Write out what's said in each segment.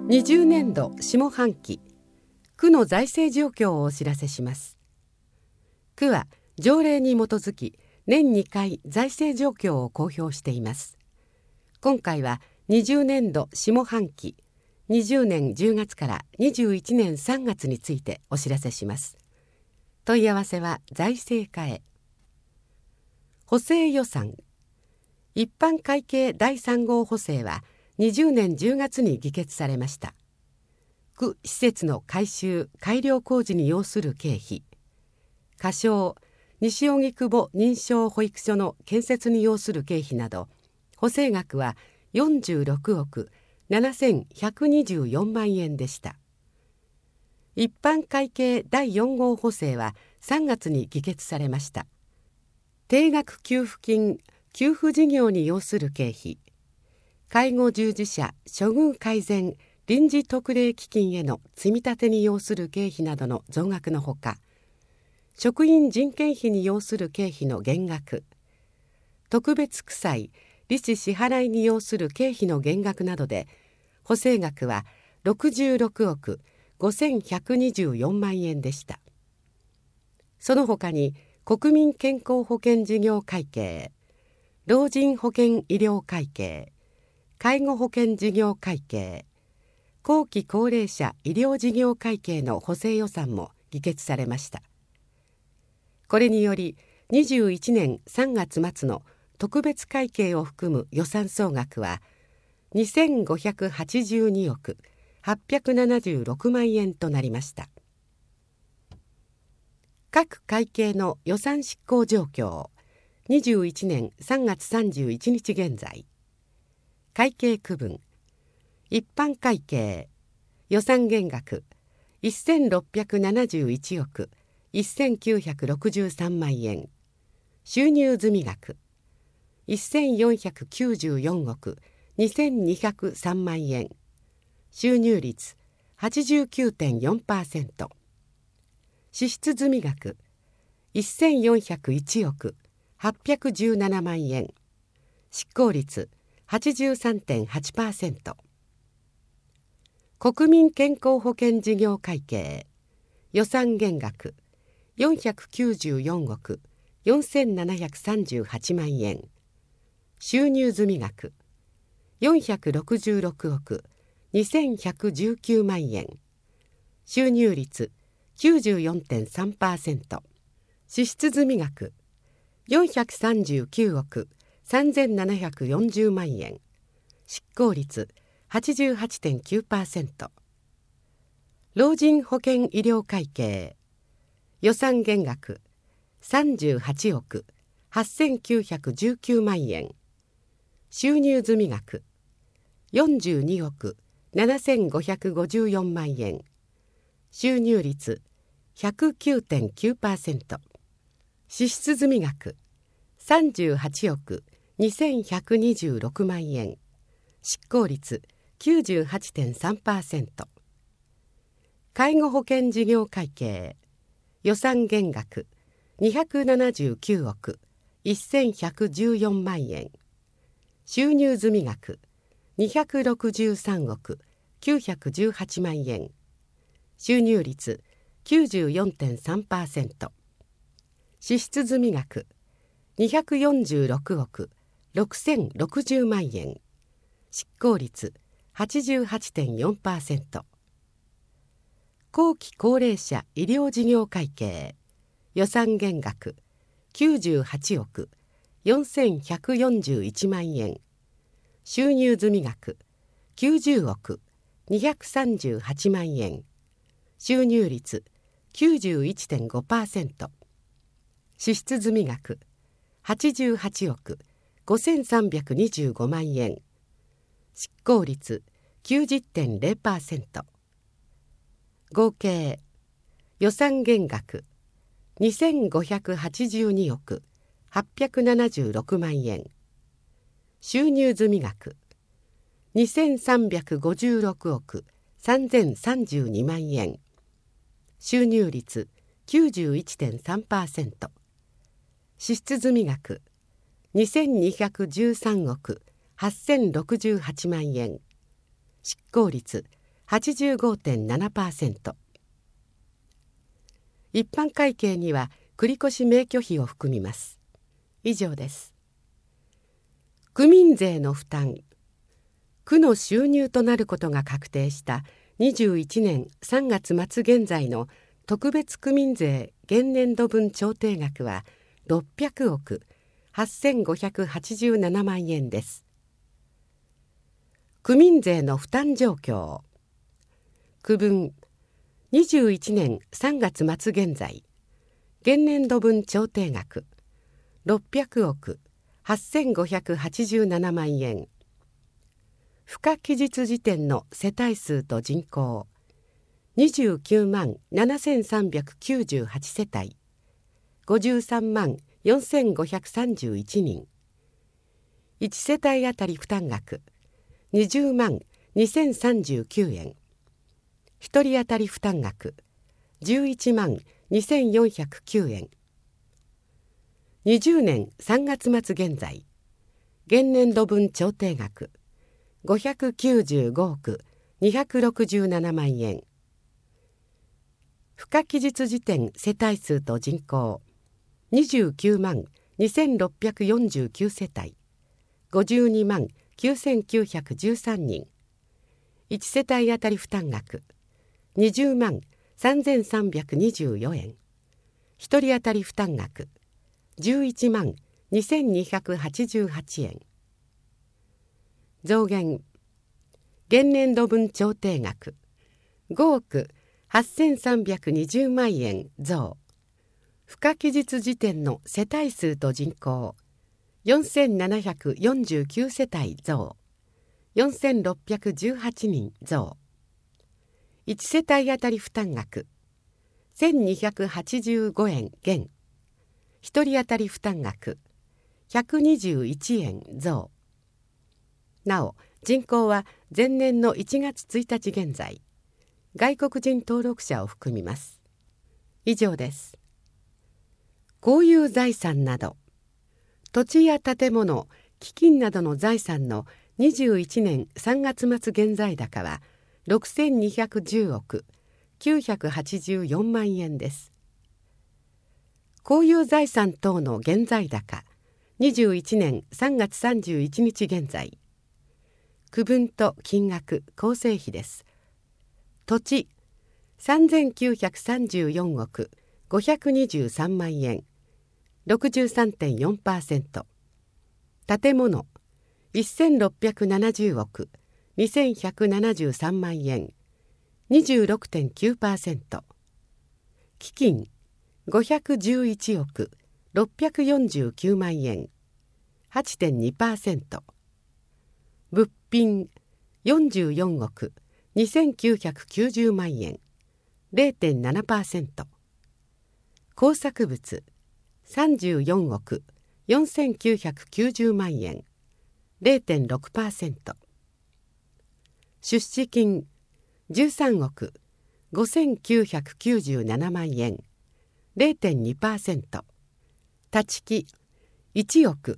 20年度下半期区の財政状況をお知らせします。区は条例に基づき年2回財政状況を公表しています。今回は20年度下半期20年10月から21年3月についてお知らせします。問い合わせは財政課へ。補正予算一般会計第3号補正は20年10月に議決されました。区施設の改修・改良工事に要する経費、仮称西荻窪認証保育所の建設に要する経費など、補正額は46億7124万円でした。一般会計第4号補正は3月に議決されました。定額給付金・給付事業に要する経費、介護従事者処遇改善臨時特例基金への積み立てに要する経費などの増額のほか、職員人件費に要する経費の減額、特別区歳利子支払いに要する経費の減額などで、補正額は66億5124万円でした。その他に国民健康保険事業会計、老人保険医療会計、介護保険事業会計、後期高齢者医療事業会計の補正予算も議決されました。これにより21年3月末の特別会計を含む予算総額は2582億876万円となりました。各会計の予算執行状況21年3月31日現在。会計区分一般会計予算減額1671億1963万円、収入済額1494億2203万円、収入率 89.4%、 支出済額1401億817万円、執行率 83.8%。 国民健康保険事業会計予算減額494億4738万円、収入済額466億2119万円、収入率 94.3%、 支出済額439億3740万円、執行率 88.9%。 老人保険医療会計予算減額38億8919万円、収入済額42億7554万円、収入率 109.9%、 支出済額38億2126万円、執行率 98.3%。 介護保険事業会計予算減額279億1114万円、収入済額263億918万円、収入率 94.3%、 支出済額246億6060万円、執行率 88.4%。 後期高齢者医療事業会計予算減額98億4141万円、収入済額90億238万円、収入率 91.5%、 支出済額88億5325万円、執行率 90.0%。 合計予算減額2582億876万円、収入済額2356億3032万円、収入率 91.3%、 支出済額2213億8068万円、執行率 85.7%。一般会計には繰越免許費を含みます。以上です。区民税の負担。区の収入となることが確定した21年3月末現在の特別区民税現年度分調停額は600億8587万円です。区民税の負担状況。区分21年3月末現在現年度分調停額600億8587万円。付加期日時点の世帯数と人口29万7398世帯53万4531人。1世帯あたり負担額20万2039円。1人当たり負担額11万2409円。20年3月末現在現年度分調停額595億267万円。付加期日時点世帯数と人口29万2649世帯52万9913人。1世帯あたり負担額20万3324円。1人当たり負担額11万2288円。増減。現年度分調停額5億8320万円増。付加期日時点の世帯数と人口4749世帯増。4618人増。1世帯あたり負担額1285円減。1人当たり負担額121円増。なお人口は前年の1月1日現在外国人登録者を含みます。以上です。公有財産など土地や建物、基金などの財産の21年3月末現在高は6210億984万円です。公有財産等の現在高21年3月31日現在。区分と金額構成比です。土地3934億523万円 63.4%。 建物1670億2173万円 26.9%。 基金511億649万円 8.2%。 物品44億2990万円 0.7%。 工作物34億4990万円 0.6%。 出資金13億5997万円 0.2%。 立ち木1億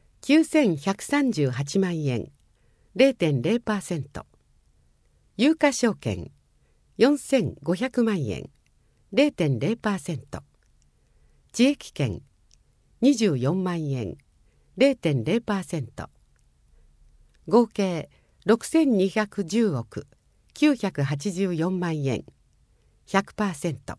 9138万円 0.0%。 有価証券4500万円 0.0%。 地益権24万円 0.0%。 合計6210億984万円 100%。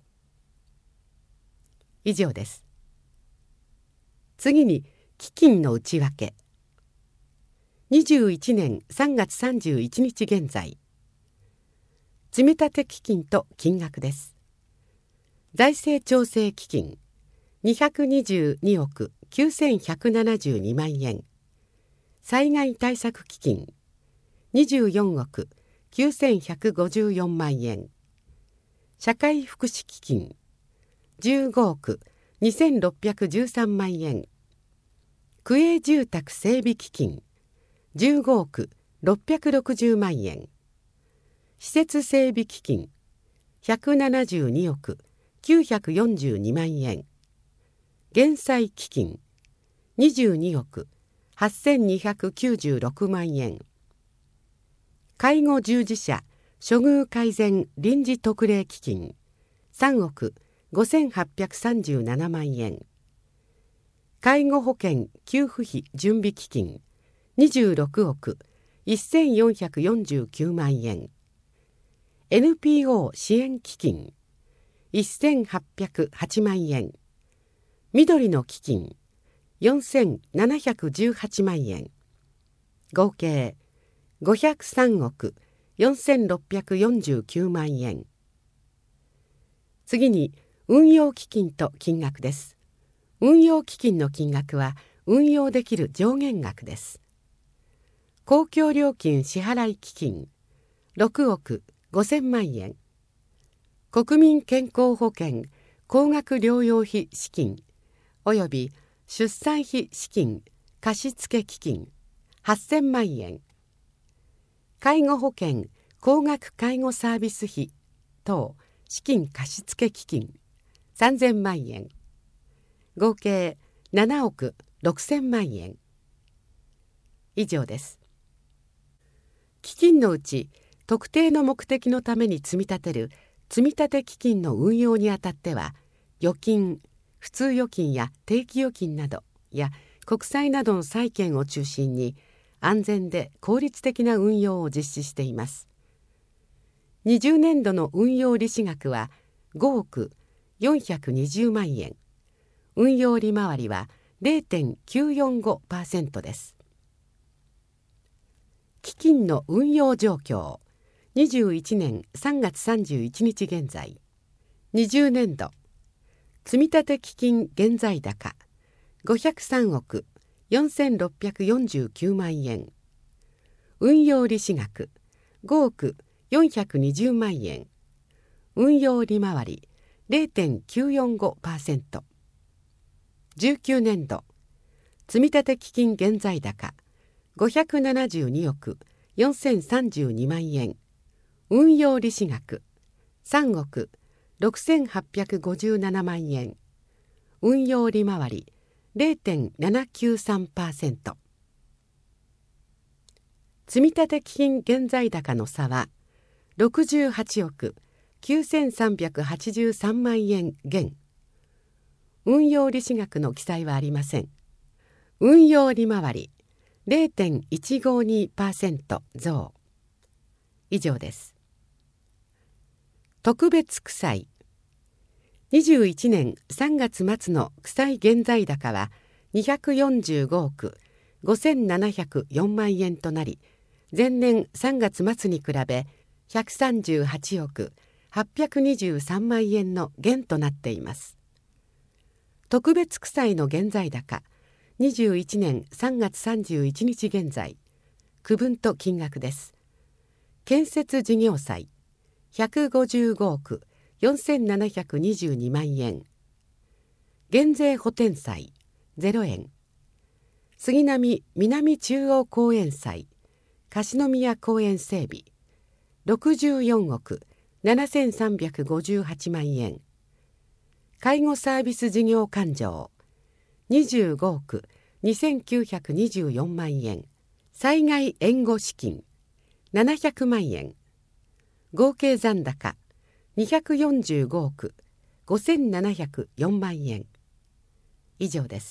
以上です。次に基金の内訳。21年3月31日現在積立基金と金額です。財政調整基金222億9172万円。災害対策基金24億9154万円。社会福祉基金15億2613万円。区営住宅整備基金15億660万円。施設整備基金172億942万円。減災基金22億8296万円。介護従事者処遇改善臨時特例基金3億5837万円、介護保険給付費準備基金26億1449万円、NPO 支援基金1808万円、緑の基金4718万円、合計503億4649万円。次に運用基金と金額です。運用基金の金額は運用できる上限額です。公共料金支払基金6億5000万円、国民健康保険高額療養費資金および出産費資金貸付基金8000万円、介護保険高額介護サービス費等資金貸付基金3000万円、合計7億6000万円。以上です。基金のうち特定の目的のために積み立てる積立基金の運用にあたっては、預金、普通預金や定期預金などや国債などの債券を中心に安全で効率的な運用を実施しています。20年度の運用利子額は5億420万円、運用利回りは 0.945% です。基金の運用状況、21年3月31日現在、20年度積立基金現在高503億4649万円、運用利子額5億420万円、運用利回り 0.945%。 19年度積立基金現在高572億4032万円、運用利子額3億6857万円、運用利回り 0.793%。 積立基金現在高の差は68億9383万円減、運用利子額の記載はありません。運用利回り 0.152% 増。以上です。特別負債、21年3月末の負債現在高は245億5704万円となり、前年3月末に比べ138億823万円の減となっています。特別負債の現在高、21年3月31日現在、区分と金額です。建設事業債155億4722万円、減税補填債0円、杉並南中央公園債樫宮公園整備64億7358万円、介護サービス事業勘定25億2924万円、災害援護資金700万円、合計残高245億5704万円。以上です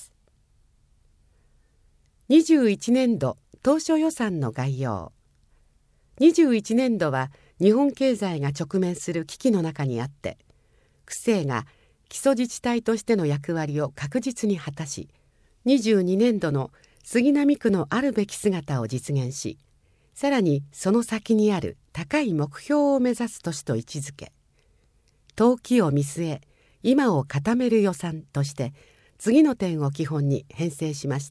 。21年度当初予算の概要。21年度は日本経済が直面する危機の中にあって、区政が基礎自治体としての役割を確実に果たし、22年度の杉並区のあるべき姿を実現し、さらにその先にある高い目標を目指す年と位置づけ、遠きを見据え今を固める予算として次の点を基本に編成しました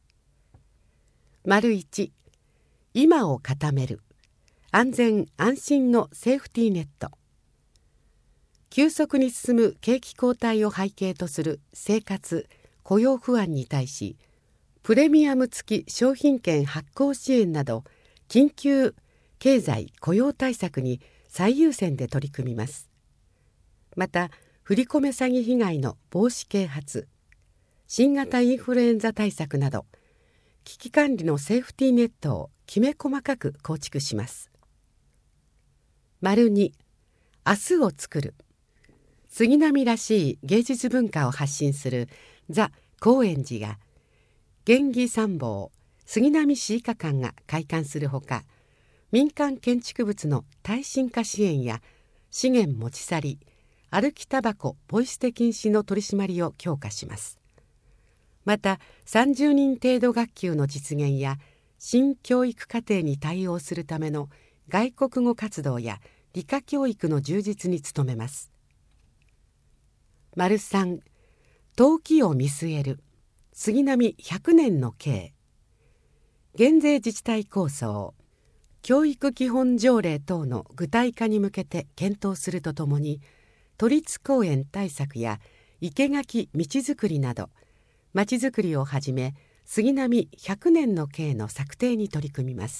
。1、今を固める、安全安心のセーフティーネット。急速に進む景気後退を背景とする生活・雇用不安に対し、プレミアム付き商品券発行支援など緊急経済雇用対策に最優先で取り組みます。また、振り込め詐欺被害の防止啓発、新型インフルエンザ対策など危機管理のセーフティーネットをきめ細かく構築します。 2、明日を作る。杉並らしい芸術文化を発信するザ・高円寺が、元義参謀杉並市医科館が開館するほか、民間建築物の耐震化支援や資源持ち去り、歩きタバコポイ捨て禁止の取り締まりを強化します。また30人程度学級の実現や新教育課程に対応するための外国語活動や理科教育の充実に努めます。3、登記を見据える杉並100年の計。減税自治体構想、教育基本条例等の具体化に向けて検討するとともに、都立公園対策や生垣道づくりなど、まちづくりをはじめ杉並100年の計の策定に取り組みます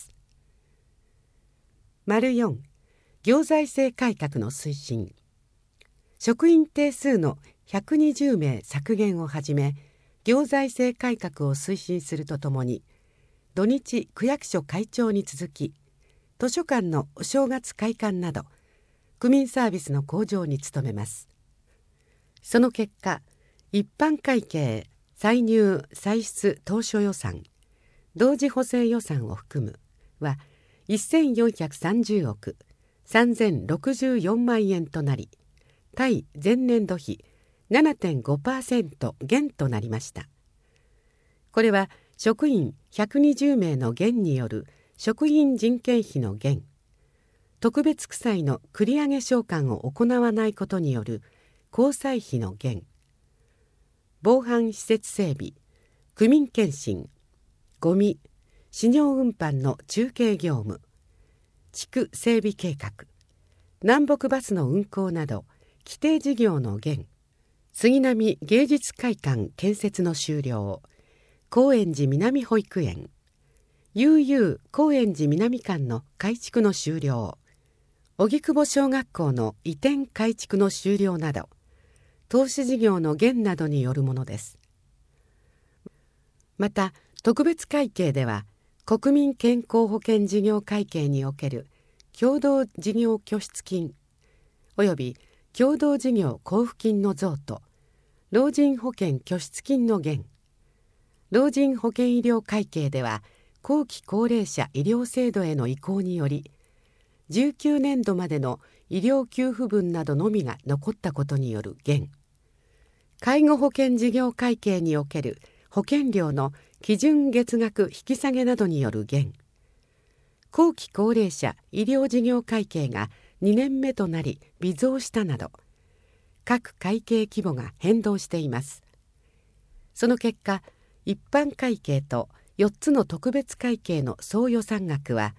。4、行財政改革の推進。職員定数の120名削減をはじめ、行財政改革を推進するとともに、土日区役所開庁に続き、図書館のお正月開館など、区民サービスの向上に努めます。その結果、一般会計、歳入歳出当初予算、同時補正予算を含むは1430億3064万円となり、対前年度比 7.5% 減となりました。これは職員120名の減による職員人件費の減、特別区歳の繰り上げ償還を行わないことによる交際費の減、防犯施設整備、区民検診、ゴミ、私尿運搬の中継業務、地区整備計画、南北バスの運行など規定事業の減、杉並芸術会館建設の終了、高円寺南保育園、悠々高円寺南間の改築の終了、荻窪小学校の移転改築の終了など、投資事業の減などによるものです。また特別会計では、国民健康保険事業会計における共同事業拠出金および共同事業交付金の増と、老人保険拠出金の減、老人保険医療会計では後期高齢者医療制度への移行により、19年度までの医療給付分などのみが残ったことによる減、介護保険事業会計における保険料の基準月額引き下げなどによる減、後期高齢者医療事業会計が2年目となり微増したなど、各会計規模が変動しています。その結果、一般会計と4つの特別会計の総予算額は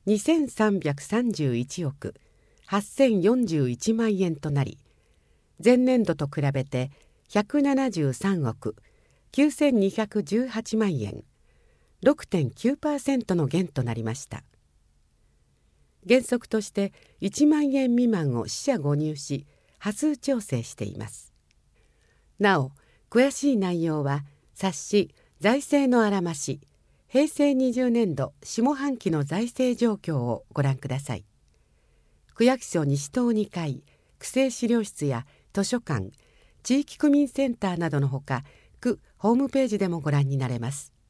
2331億8041万円となり、前年度と比べて173億9218万円、6.9% の減となりました。原則として1万円未満を四捨五入し、波数調整しています。なお、詳しい内容は冊子財政のあらまし平成20年度下半期の財政状況をご覧ください。区役所西棟2階、区政資料室や図書館、地域区民センターなどのほか、区ホームページでもご覧になれます。